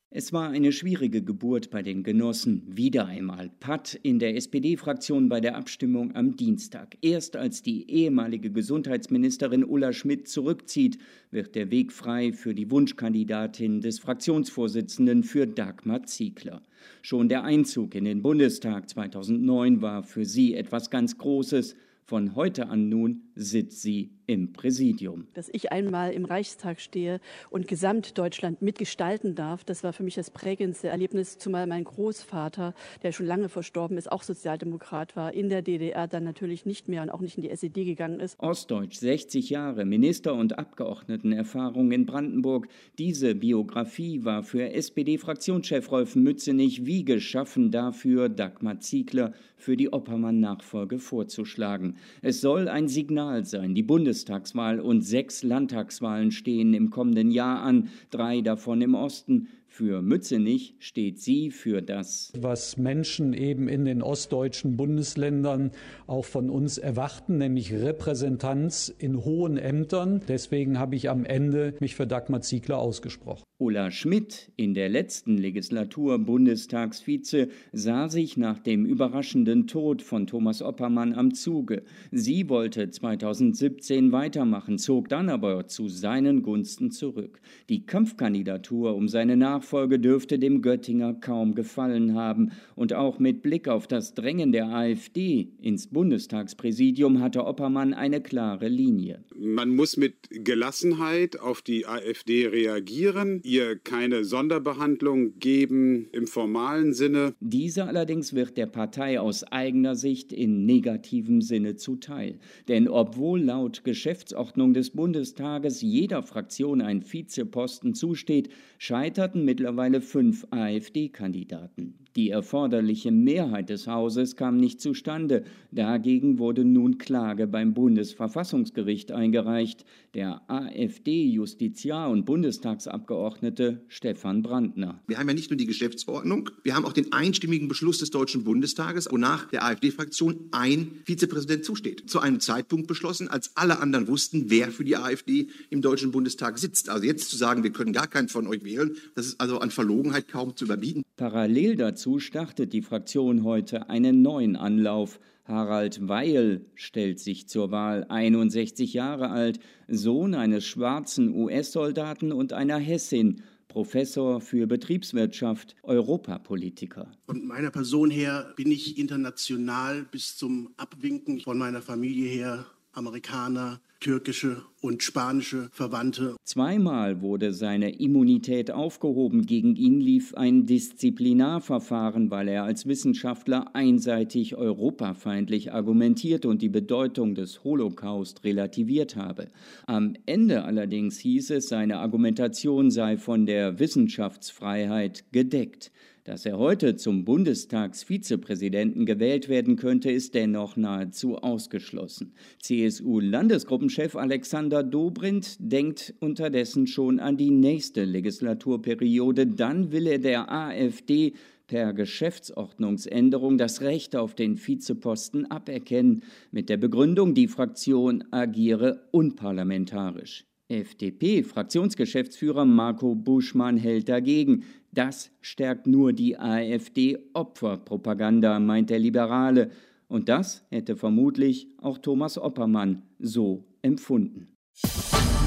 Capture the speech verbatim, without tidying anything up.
Es war eine schwierige Geburt bei den Genossen. Wieder einmal Patt in der S P D-Fraktion bei der Abstimmung am Dienstag. Erst als die ehemalige Gesundheitsministerin Ulla Schmidt zurückzieht, wird der Weg frei für die Wunschkandidatin des Fraktionsvorsitzenden für Dagmar Ziegler. Schon der Einzug in den Bundestag zweitausendneun war für sie etwas ganz Großes. Von heute an nun sitzt sie im Präsidium. Dass ich einmal im Reichstag stehe und Gesamtdeutschland mitgestalten darf, das war für mich das prägendste Erlebnis, zumal mein Großvater, der schon lange verstorben ist, auch Sozialdemokrat war, in der D D R dann natürlich nicht mehr und auch nicht in die S E D gegangen ist. Ostdeutsch, sechzig Jahre, Minister- und Abgeordnetenerfahrung in Brandenburg. Diese Biografie war für S P D-Fraktionschef Rolf Mützenich wie geschaffen dafür, Dagmar Ziegler für die Oppermann-Nachfolge vorzuschlagen. Es soll ein Signal sein. Die Bundestagswahl und sechs Landtagswahlen stehen im kommenden Jahr an, drei davon im Osten. Für Mützenich steht sie für das, was Menschen eben in den ostdeutschen Bundesländern auch von uns erwarten, nämlich Repräsentanz in hohen Ämtern. Deswegen habe ich am Ende mich für Dagmar Ziegler ausgesprochen. Ulla Schmidt, in der letzten Legislatur Bundestagsvize, sah sich nach dem überraschenden Tod von Thomas Oppermann am Zuge. Sie wollte zweitausendsiebzehn weitermachen, zog dann aber zu seinen Gunsten zurück. Die Kampfkandidatur um seine Nachfolge dürfte dem Göttinger kaum gefallen haben. Und auch mit Blick auf das Drängen der AfD ins Bundestagspräsidium hatte Oppermann eine klare Linie. Man muss mit Gelassenheit auf die AfD reagieren, ihr keine Sonderbehandlung geben im formalen Sinne. Diese allerdings wird der Partei aus eigener Sicht in negativem Sinne zuteil. Denn obwohl laut Geschäftsordnung des Bundestages jeder Fraktion ein Vizeposten zusteht, scheiterten mittlerweile fünf AfD-Kandidaten. Die erforderliche Mehrheit des Hauses kam nicht zustande. Dagegen wurde nun Klage beim Bundesverfassungsgericht eingereicht. Der AfD-Justiziar und Bundestagsabgeordnete Stefan Brandner. Wir haben ja nicht nur die Geschäftsordnung, wir haben auch den einstimmigen Beschluss des Deutschen Bundestages, wonach der AfD-Fraktion ein Vizepräsident zusteht. Zu einem Zeitpunkt beschlossen, als alle anderen wussten, wer für die AfD im Deutschen Bundestag sitzt. Also jetzt zu sagen, wir können gar keinen von euch wählen, das ist also an Verlogenheit kaum zu überbieten. Parallel dazu startet die Fraktion heute einen neuen Anlauf. Harald Weil stellt sich zur Wahl, einundsechzig Jahre alt, Sohn eines schwarzen U S-Soldaten und einer Hessin, Professor für Betriebswirtschaft, Europapolitiker. Von meiner Person her bin ich international bis zum Abwinken, von meiner Familie her Amerikaner, türkische und spanische Verwandte. Zweimal wurde seine Immunität aufgehoben. Gegen ihn lief ein Disziplinarverfahren, weil er als Wissenschaftler einseitig europafeindlich argumentiert und die Bedeutung des Holocaust relativiert habe. Am Ende allerdings hieß es, seine Argumentation sei von der Wissenschaftsfreiheit gedeckt. Dass er heute zum Bundestagsvizepräsidenten gewählt werden könnte, ist dennoch nahezu ausgeschlossen. C S U-Landesgruppenchef Alexander Dobrindt denkt unterdessen schon an die nächste Legislaturperiode. Dann will er der AfD per Geschäftsordnungsänderung das Recht auf den Vizeposten aberkennen, mit der Begründung, die Fraktion agiere unparlamentarisch. F D P-Fraktionsgeschäftsführer Marco Buschmann hält dagegen. Das stärkt nur die AfD-Opferpropaganda, meint der Liberale. Und das hätte vermutlich auch Thomas Oppermann so empfunden.